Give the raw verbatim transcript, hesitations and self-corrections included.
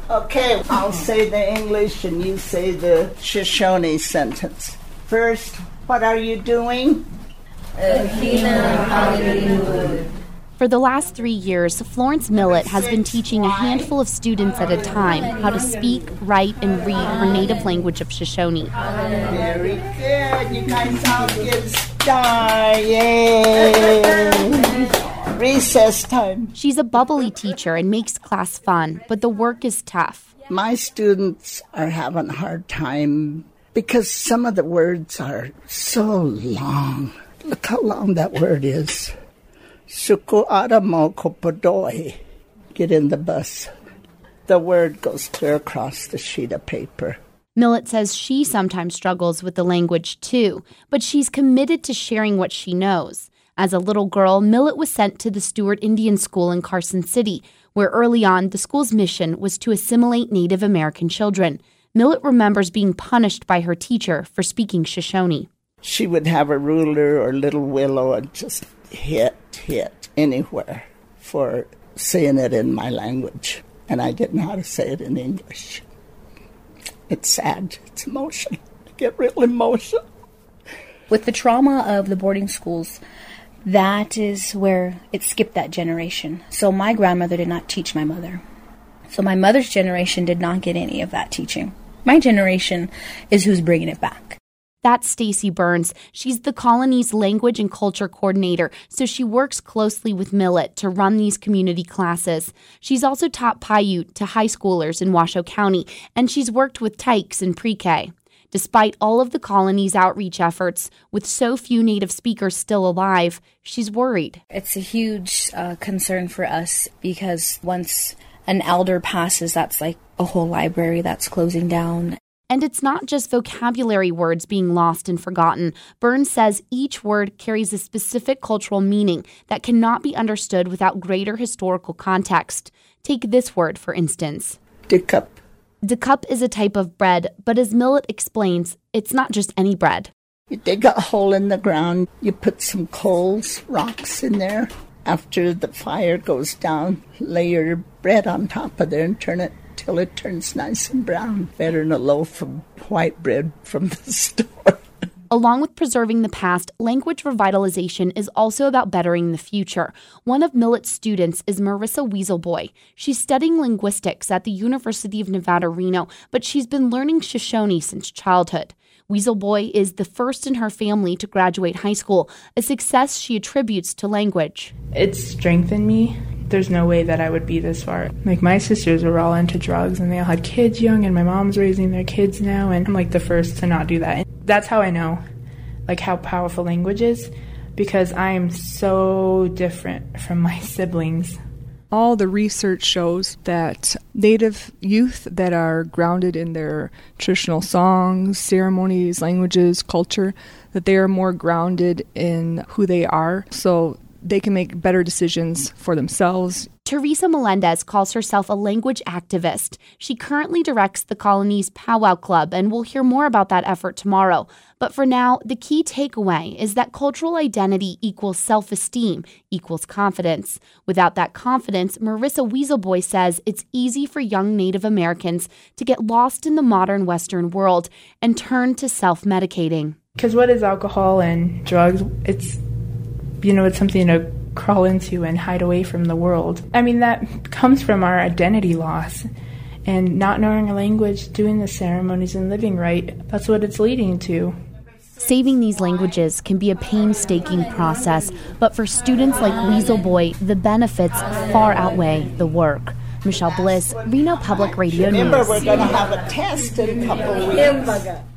Okay, I'll say the English and you say the Shoshone sentence. First, what are you doing? For the last three years, Florence Millett has been teaching a handful of students at a time how to speak, write, and read her native language of Shoshone. Very good. You guys all get started. Yay! Recess time. She's a bubbly teacher and makes class fun, but the work is tough. My students are having a hard time because some of the words are so long. Look how long that word is. Suku'aramokopodoi. Get in the bus. The word goes clear across the sheet of paper. Millett says she sometimes struggles with the language too, but she's committed to sharing what she knows. As a little girl, Millett was sent to the Stewart Indian School in Carson City, where early on the school's mission was to assimilate Native American children. Millett remembers being punished by her teacher for speaking Shoshone. She would have a ruler or little willow and just hit, hit anywhere for saying it in my language. And I didn't know how to say it in English. It's sad. It's emotional. I get real emotional. With the trauma of the boarding schools, that is where it skipped that generation. So my grandmother did not teach my mother. So my mother's generation did not get any of that teaching. My generation is who's bringing it back. That's Stacy Burns. She's the colony's language and culture coordinator, so she works closely with Millett to run these community classes. She's also taught Paiute to high schoolers in Washoe County, and she's worked with Tykes in pre-K. Despite all of the colony's outreach efforts, with so few Native speakers still alive, she's worried. It's a huge uh, concern for us because once an elder passes, that's like a whole library that's closing down. And it's not just vocabulary words being lost and forgotten. Burns says each word carries a specific cultural meaning that cannot be understood without greater historical context. Take this word, for instance. Dikup. Dikup is a type of bread, but as Millett explains, it's not just any bread. You dig a hole in the ground, you put some coals, rocks in there. After the fire goes down, lay your bread on top of there and turn it till it turns nice and brown. Better than a loaf of white bread from the store. Along with preserving the past, language revitalization is also about bettering the future. One of Millett's students is Marissa Weaselboy. She's studying linguistics at the University of Nevada, Reno, but she's been learning Shoshone since childhood. Weaselboy is the first in her family to graduate high school, a success she attributes to language. It's strengthened me. There's no way that I would be this far. Like, my sisters were all into drugs, and they all had kids young, and my mom's raising their kids now, and I'm, like, the first to not do that. And that's how I know, like, how powerful language is, because I'm so different from my siblings. All the research shows that Native youth that are grounded in their traditional songs, ceremonies, languages, culture, that they are more grounded in who they are. So they can make better decisions for themselves. Teresa Melendez calls herself a language activist. She currently directs the colony's Powwow Club, and we'll hear more about that effort tomorrow. But for now, the key takeaway is that cultural identity equals self-esteem, equals confidence. Without that confidence, Marissa Weaselboy says it's easy for young Native Americans to get lost in the modern Western world and turn to self-medicating. Because what is alcohol and drugs? It's You know, it's something to crawl into and hide away from the world. I mean, that comes from our identity loss and not knowing our language, doing the ceremonies and living right. That's what it's leading to. Saving these languages can be a painstaking process, but for students like Weaselboy, the benefits far outweigh the work. Michelle Bliss, Reno Public Radio News. Remember, we're going to have a test in a couple of weeks.